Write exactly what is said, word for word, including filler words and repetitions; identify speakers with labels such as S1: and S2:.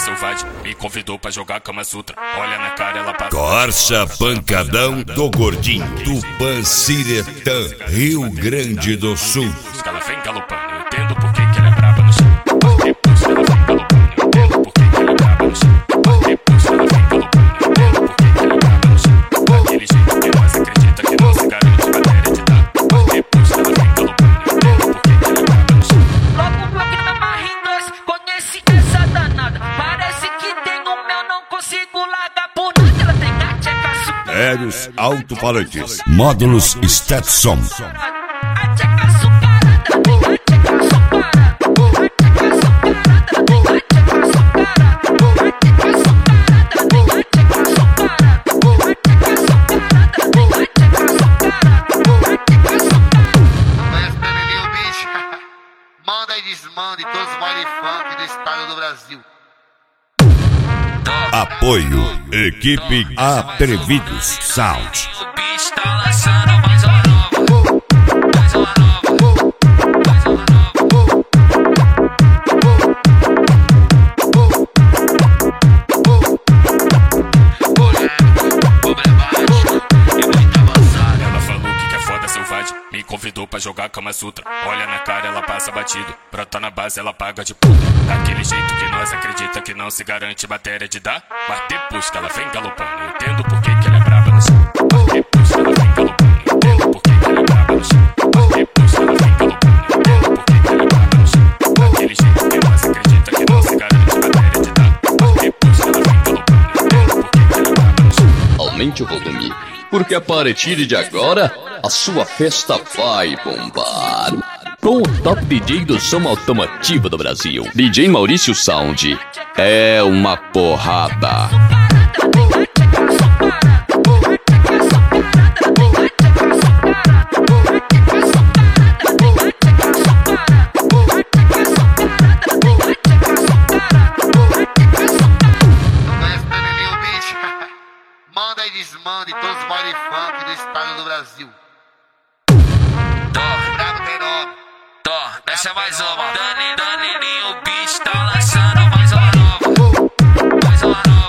S1: selvagem, me convidou pra jogar Kama Sutra. Olha na cara, ela passa.
S2: Corsa Pancadão do Gordinho, Tupanciretã, Rio Grande do Sul.
S1: Ela vem galopando, eu entendo por que que ela é braba no chão. Depois ela vem galopando, eu entendo por que que ela é braba no chão. Depois ela vem galopando, eu entendo por que que ela é braba no chão. Daquele jeito que nós acredita que não se garante matéria de dar. Depois ela vem galopando, eu entendo por que que ela é braba no chão.
S3: Logo o bloco na barra em dois, conheci essa danada. Parece que tem o meu, não consigo largar por nada. Ela tem a tcheca super.
S2: Aéreos alto-falantes, módulos Stetson.
S3: A tcheca superada, ela tem a tcheca superada. A tcheca superada, ela tem a tcheca superada. A tcheca superada, ela tem a tcheca superada. A tcheca superada, ela tem a tcheca superada. A tcheca superada.
S4: Conhece meu menino, bicho? Manda e desmanda em todos os baile funk do estado do Brasil.
S2: Apoio, equipe Atrevidos Sound.
S3: O bicho tá lançando mais uma nova. Mais uma nova. Mais uma nova. Problemático e muito avançado.
S1: Ela falou que quer foda selvagem, me convidou pra jogar Kama Sutra. Olha na cara, ela passa batido. Brota na base, ela paga de puta. Daquele jeito que nós acredita que não se garante matéria de dar. Mas depois que ela vem galopando, eu entendo por que que ela é braba no chão. Depois que ela vem galopando, eu entendo por que que ela é braba no chão. Depois que ela vem galopando, eu entendo por que que ela é braba no chão. Daquele jeito que nós acredita que não se garante matéria de dar. Mas depois que ela vem galopando, eu entendo por que que ela é braba no chão.
S5: Aumente o volume, porque a partir de agora, a sua festa vai bombar. Com o top D J do som automotivo do Brasil, D J Maurício Sound, é uma porrada.
S4: Conhece meu menino, bicho? Manda e desmanda em todos os baile funk do estado do Brasil. Brabo tem nome.
S3: Tó, essa é mais uma. Dani, Dani, o bicho tá lançando mais uma nova. Mais uma nova.